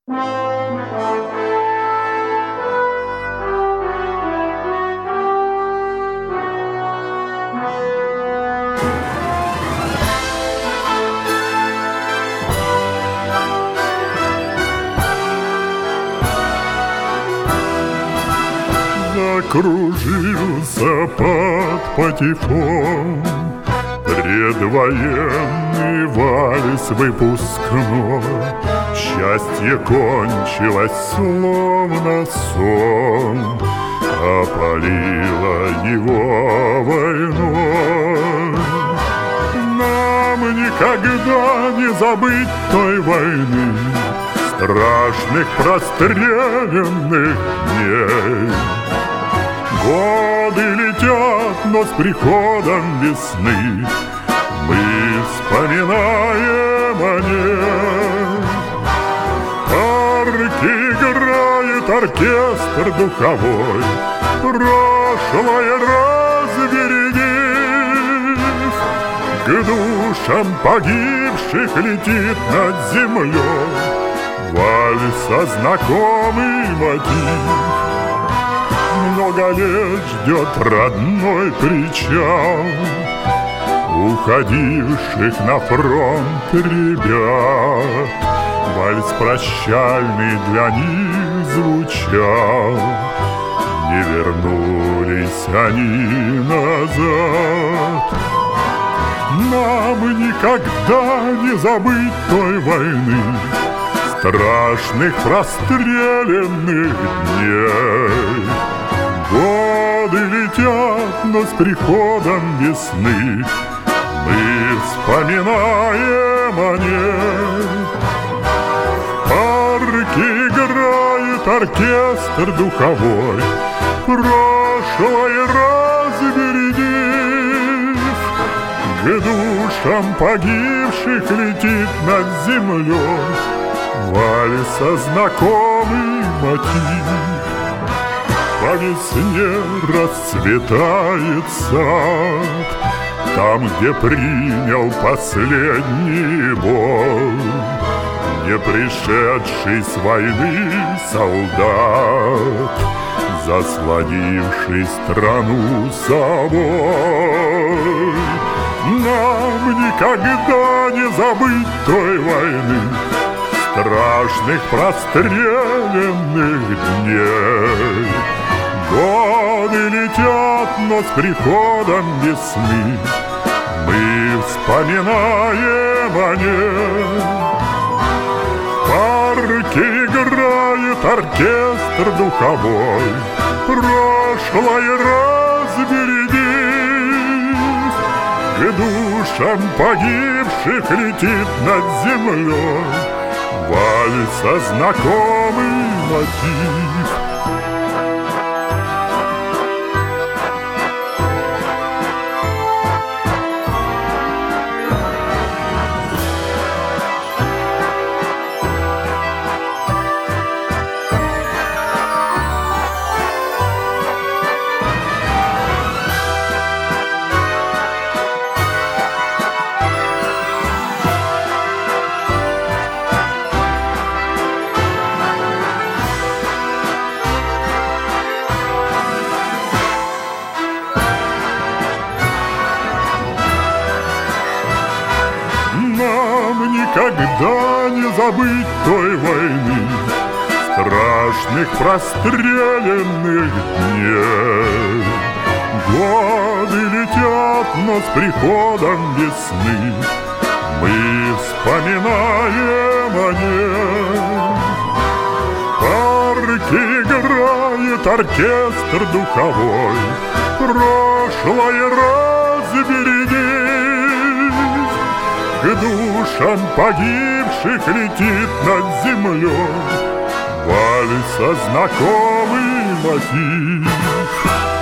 Закружился под патефон предвоенный вальс выпускной. Счастье кончилось, словно сон, опалило его войной. Нам никогда не забыть той войны, страшных простреленных дней. Годы летят, но с приходом весны мы вспоминаем о ней. Парки играет оркестр духовой, прошлое развернись. К душам погибших летит над землей вальса знакомый мотив. Много лет ждет родной причал уходивших на фронт ребят. Вальс прощальный для них звучал, не вернулись они назад. Нам никогда не забыть той войны, страшных простреленных дней. Годы летят, но с приходом весны мы вспоминаем о ней. В парке играет оркестр духовой, прошлое развернись. К душам погибших летит над землей вальса знакомый мотив. По весне расцветает сад, там, где принял последний бой не пришедший с войны солдат, заслонивший страну собой. Нам никогда не забыть той войны, страшных простреленных дней. Годы летят, но с приходом весны мы вспоминаем о ней. В парке играет оркестр духовой, прошлое развернись. К душам погибших летит над землей вальса знакомый мотив. Нам никогда не забыть той войны, страшных простреленных дней. Годы летят, но с приходом весны мы вспоминаем о ней. В парке играет оркестр духовой, прошлое развернись. К душам погибших летит над землей вальса знакомый мотив.